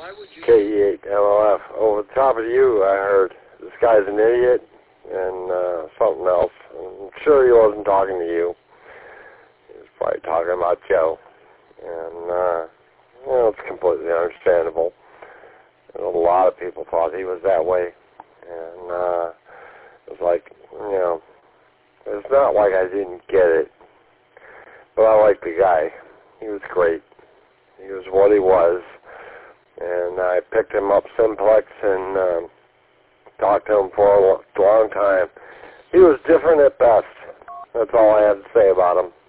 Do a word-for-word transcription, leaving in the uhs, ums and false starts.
K E eight M L F. Over the top of you, I heard, this guy's an idiot, and uh, something else. I'm sure he wasn't talking to you. He was probably talking about Joe. And, uh, you know, it's completely understandable. And a lot of people thought he was that way. And uh, it was like, you know, it's not like I didn't get it. But I liked the guy. He was great. He was what he was. And I picked him up simplex and um, talked to him for a long time. He was different at best. That's all I had to say about him.